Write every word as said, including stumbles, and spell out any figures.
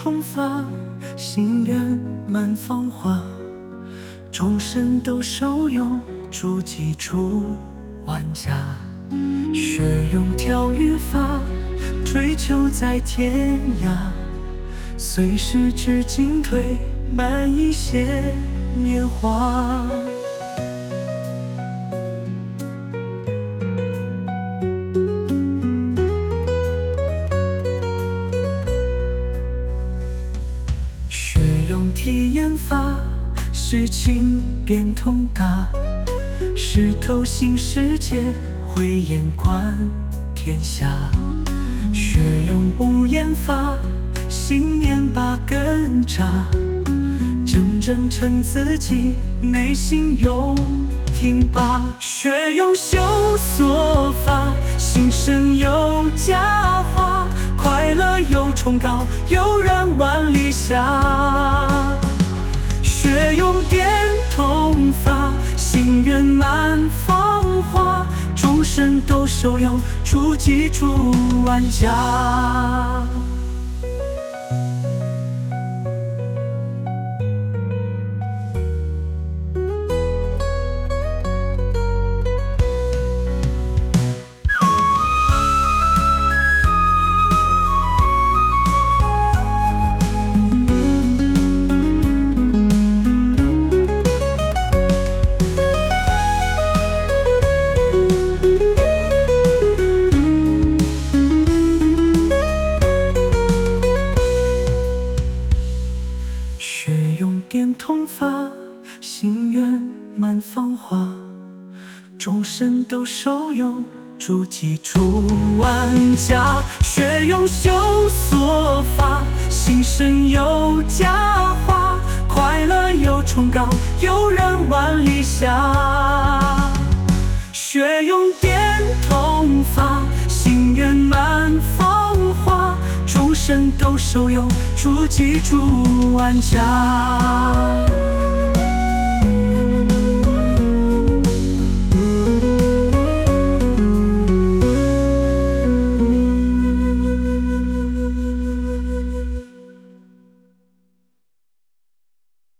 通发，心圆满芳华。终身都受用，筑基础万家。学用调御法，追求在天涯。随时至进退，慢一些年华。学用体验法，事情变通达。识透新世界，慧眼观天下。学用无言法，信念把根扎。真正成自己，内心有挺拔。学用修锁法，心生有佳话。快乐有崇高，悠然万里下。学用点通法，心圆满芳华。终身都受用，筑基筑万家。学用点通法，心圆满芳华。终身都受用，筑基筑万家。学用修锁法，心生有佳话。快乐有崇高，悠然万里下。学用点通法，心圆满芳华。终身都受用，筑基筑万家。